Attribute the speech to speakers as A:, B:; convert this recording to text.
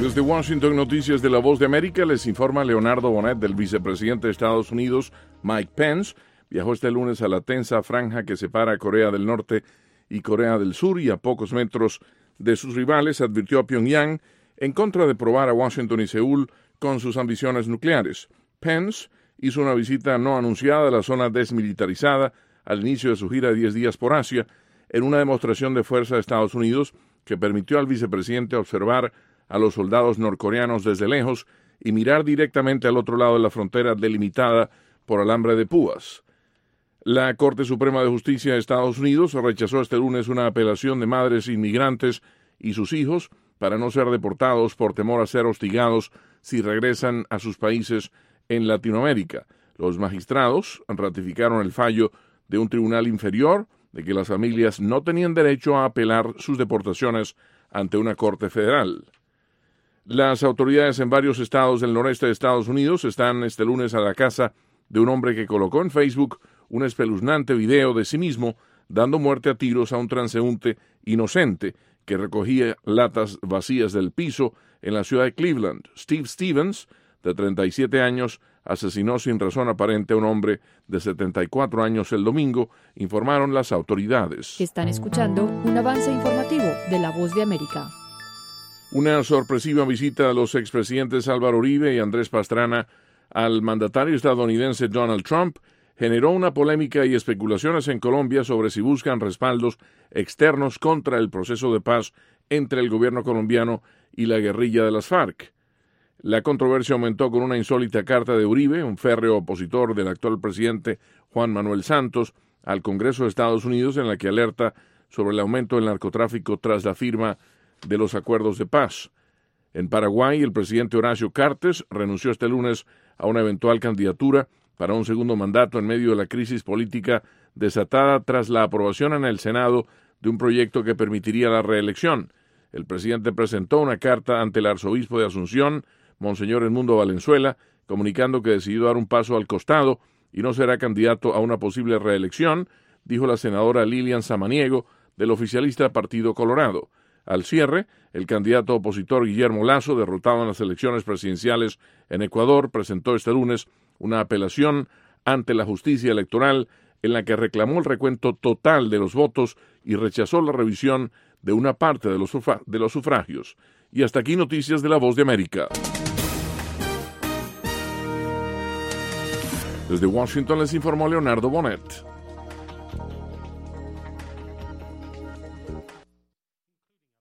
A: Desde Washington, noticias de La Voz de América, les informa Leonardo Bonet. Del vicepresidente de Estados Unidos, Mike Pence, viajó este lunes a la tensa franja que separa Corea del Norte y Corea del Sur, y a pocos metros de sus rivales advirtió a Pyongyang en contra de probar a Washington y Seúl con sus ambiciones nucleares. Pence hizo una visita no anunciada a la zona desmilitarizada al inicio de su gira de 10 días por Asia, en una demostración de fuerza de Estados Unidos que permitió al vicepresidente observar a los soldados norcoreanos desde lejos y mirar directamente al otro lado de la frontera delimitada por alambre de púas. La Corte Suprema de Justicia de Estados Unidos rechazó este lunes una apelación de madres inmigrantes y sus hijos para no ser deportados por temor a ser hostigados si regresan a sus países en Latinoamérica. Los magistrados ratificaron el fallo de un tribunal inferior de que las familias no tenían derecho a apelar sus deportaciones ante una corte federal. Las autoridades en varios estados del noreste de Estados Unidos están este lunes a la casa de un hombre que colocó en Facebook un espeluznante video de sí mismo dando muerte a tiros a un transeúnte inocente que recogía latas vacías del piso en la ciudad de Cleveland. Steve Stevens, de 37 años, asesinó sin razón aparente a un hombre de 74 años el domingo, informaron las autoridades.
B: Están escuchando un avance informativo de La Voz de América.
A: Una sorpresiva visita de los expresidentes Álvaro Uribe y Andrés Pastrana al mandatario estadounidense Donald Trump generó una polémica y especulaciones en Colombia sobre si buscan respaldos externos contra el proceso de paz entre el gobierno colombiano y la guerrilla de las FARC. La controversia aumentó con una insólita carta de Uribe, un férreo opositor del actual presidente Juan Manuel Santos, al Congreso de Estados Unidos, en la que alerta sobre el aumento del narcotráfico tras la firma de los acuerdos de paz. En Paraguay, el presidente Horacio Cartes renunció este lunes a una eventual candidatura para un segundo mandato en medio de la crisis política desatada tras la aprobación en el Senado de un proyecto que permitiría la reelección. El presidente presentó una carta ante el arzobispo de Asunción, Monseñor Edmundo Valenzuela, comunicando que decidió dar un paso al costado y no será candidato a una posible reelección, dijo la senadora Lilian Samaniego, del oficialista Partido Colorado. Al cierre, el candidato opositor Guillermo Lasso, derrotado en las elecciones presidenciales en Ecuador, presentó este lunes una apelación ante la justicia electoral en la que reclamó el recuento total de los votos y rechazó la revisión de una parte de los sufragios. Y hasta aquí noticias de La Voz de América. Desde Washington les informó Leonardo Bonet.